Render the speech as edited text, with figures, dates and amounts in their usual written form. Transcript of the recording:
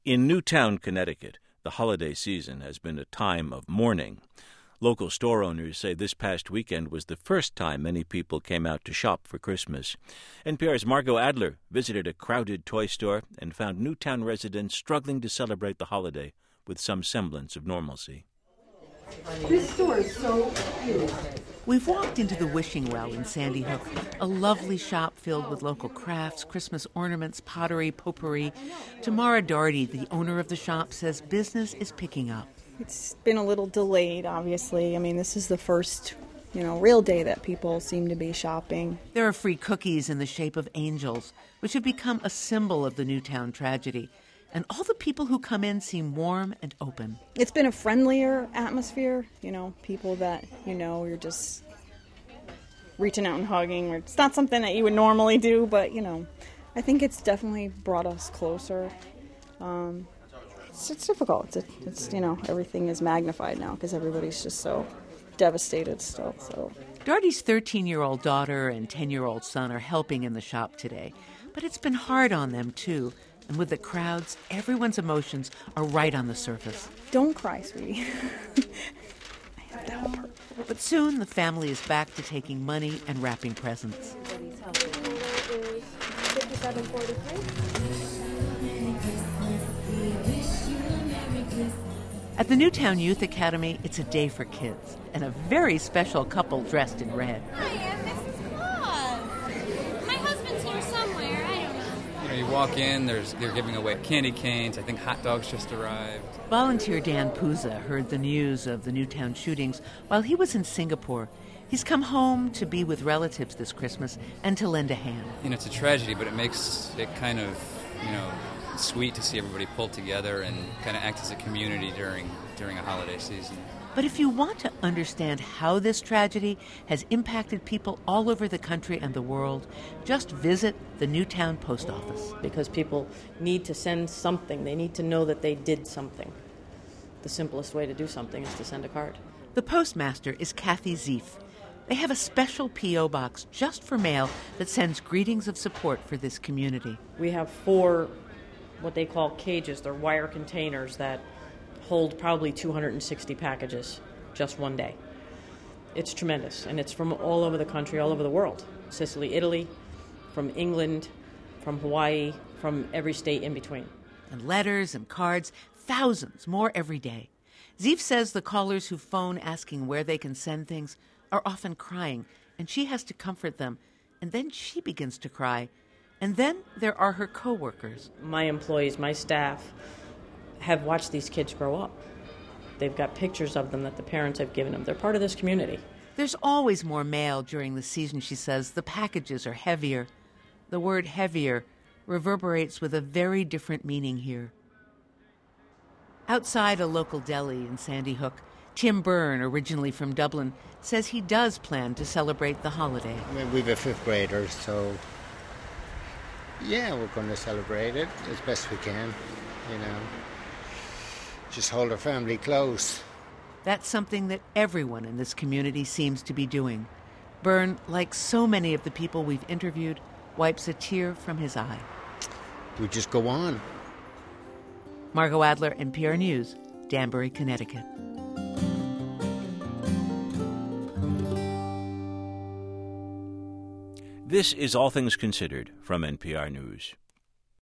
In Newtown, Connecticut, the holiday season has been a time of mourning. Local store owners say this past weekend was the first time many people came out to shop for Christmas. NPR's Margot Adler visited a crowded toy store and found Newtown residents struggling to celebrate the holiday with some semblance of normalcy. This store is so cute. We've walked into the Wishing Well in Sandy Hook, a lovely shop filled with local crafts, Christmas ornaments, pottery, potpourri. Tamara Doherty, the owner of the shop, says business is picking up. It's been a little delayed, obviously. I mean, this is the first, real day that people seem to be shopping. There are free cookies in the shape of angels, which have become a symbol of the Newtown tragedy. And all the people who come in seem warm and open. It's been a friendlier atmosphere, people that, you're just reaching out and hugging. It's not something that you would normally do, but, I think it's definitely brought us closer. It's difficult. It's everything is magnified now because everybody's just so devastated still. So Doherty's 13-year-old daughter and 10-year-old son are helping in the shop today. But it's been hard on them, too. And with the crowds, everyone's emotions are right on the surface. Don't cry, sweetie. I have to help her. But soon the family is back to taking money and wrapping presents. At the Newtown Youth Academy, it's a day for kids and a very special couple dressed in red. Hi, I'm Mrs. Claus. My husband's here somewhere. I don't know. You walk in, they're giving away candy canes. I think hot dogs just arrived. Volunteer Dan Puza heard the news of the Newtown shootings while he was in Singapore. He's come home to be with relatives this Christmas and to lend a hand. It's a tragedy, but it makes it kind of, sweet to see everybody pull together and kind of act as a community during a holiday season. But if you want to understand how this tragedy has impacted people all over the country and the world, just visit the Newtown Post Office. Because people need to send something. They need to know that they did something. The simplest way to do something is to send a card. The postmaster is Kathy Zief. They have a special P.O. box just for mail that sends greetings of support for this community. We have 4 what they call cages. They're wire containers that hold probably 260 packages just one day. It's tremendous, and it's from all over the country, all over the world. Sicily, Italy, from England, from Hawaii, from every state in between. And letters and cards, thousands more every day. Zief says the callers who phone asking where they can send things are often crying, and she has to comfort them. And then she begins to cry. And then there are her co-workers. My employees, my staff, have watched these kids grow up. They've got pictures of them that the parents have given them. They're part of this community. There's always more mail during the season, she says. The packages are heavier. The word heavier reverberates with a very different meaning here. Outside a local deli in Sandy Hook, Tim Byrne, originally from Dublin, says he does plan to celebrate the holiday. We've a 5th grader, so yeah, we're going to celebrate it as best we can, Just hold our family close. That's something that everyone in this community seems to be doing. Byrne, like so many of the people we've interviewed, wipes a tear from his eye. We just go on. Margot Adler, NPR News, Danbury, Connecticut. This is All Things Considered from NPR News.